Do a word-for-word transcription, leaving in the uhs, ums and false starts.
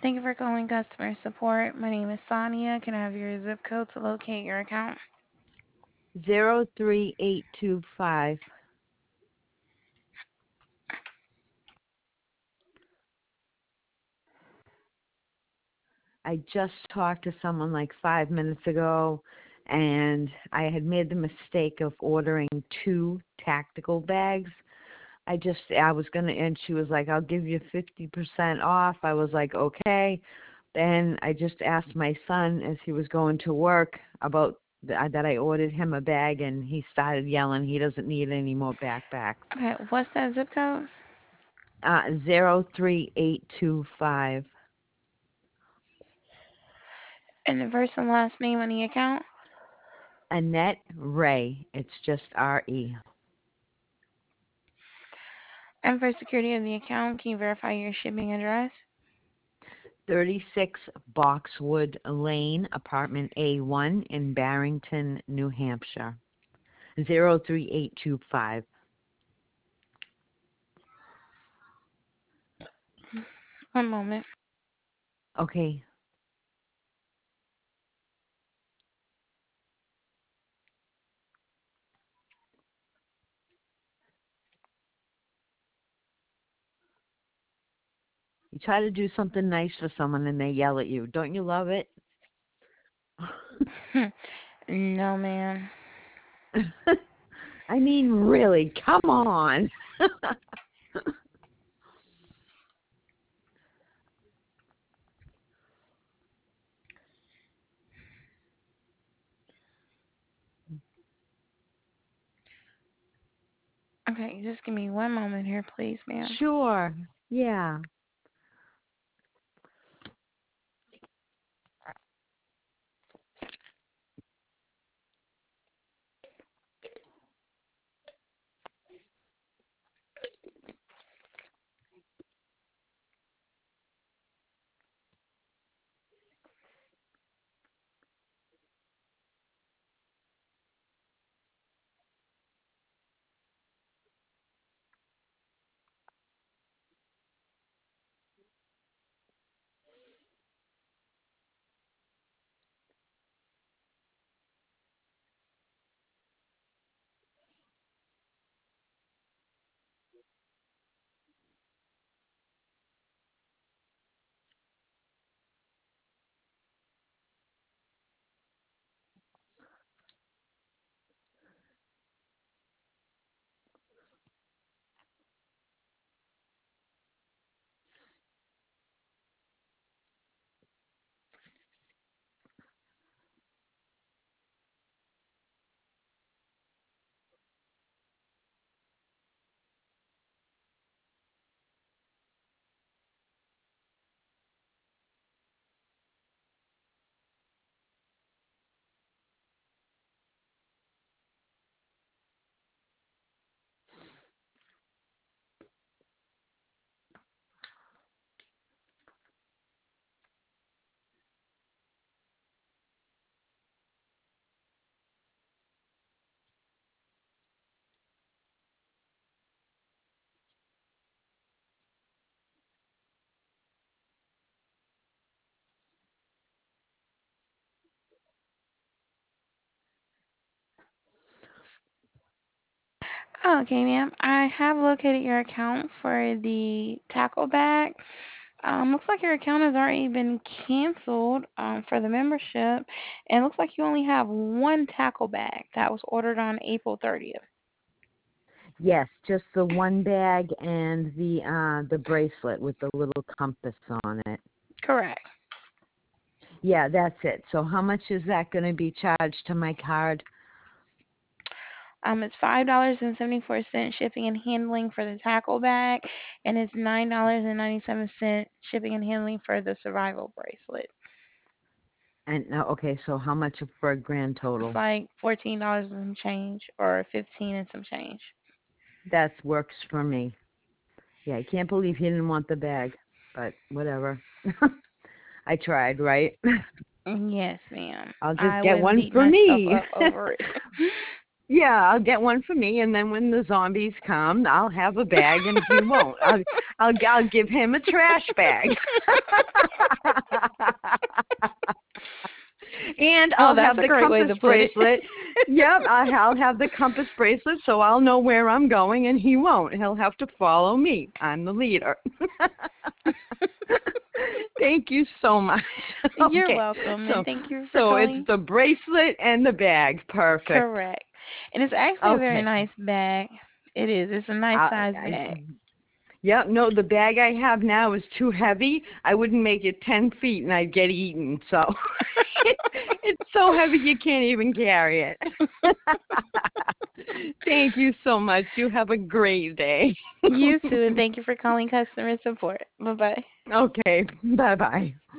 Thank you for calling customer support. My name is Sonia. Can I have your zip code to locate your account? Zero three eight two five. I just talked to someone like five minutes ago, and I had made the mistake of ordering two tactical bags. I just, I was going to, and she was like, I'll give you fifty percent off. I was like, okay. Then I just asked my son as he was going to work about th- that I ordered him a bag, and he started yelling he doesn't need any more backpacks. Okay, what's that zip code? Uh, zero three eight two five. And the first and last name on the account? Annette Ray. It's just R E. And for security of the account, can you verify your shipping address? thirty-six Boxwood Lane, apartment A one in Barrington, New Hampshire. zero three eight two five. One moment. Okay. You try to do something nice for someone and they yell at you. Don't you love it? No, ma'am. I mean, really, come on. Okay, just give me one moment here, please, ma'am. Sure. Yeah. Okay, ma'am. I have located your account for the tackle bag. Um, looks like your account has already been canceled um, for the membership, and looks like you only have one tackle bag that was ordered on April thirtieth. Yes, just the one bag and the uh the bracelet with the little compass on it. Correct. Yeah, that's it. So how much is that going to be charged to my card? Um, it's five dollars and seventy four cents shipping and handling for the tackle bag, and it's nine dollars and ninety seven cents shipping and handling for the survival bracelet. And now, okay, so how much for a grand It's total? like fourteen dollars and some change, or fifteen and some change. That works for me. Yeah, I can't believe he didn't want the bag, but whatever. I tried, right? Yes, ma'am. I'll just I get wouldn't one beat for myself me. up over it. Yeah, I'll get one for me, and then when the zombies come, I'll have a bag, and he won't. I'll I'll, I'll give him a trash bag. And Oh, I'll that's have a the great way compass to put it. bracelet. Yep, I'll I'll have the compass bracelet, so I'll know where I'm going, and he won't. He'll have to follow me. I'm the leader. Thank you so much. You're Okay, welcome, and so thank you for so it's calling. the bracelet and the bag. Perfect. Correct. And it's actually a very Okay. nice bag. It is. It's a nice I, size I, bag. yep, no, the bag I have now is too heavy. I wouldn't make it ten feet and I'd get eaten. So it, it's so heavy you can't even carry it. Thank you so much. You have a great day. You too, and thank you for calling customer support. Bye bye. Okay, bye bye.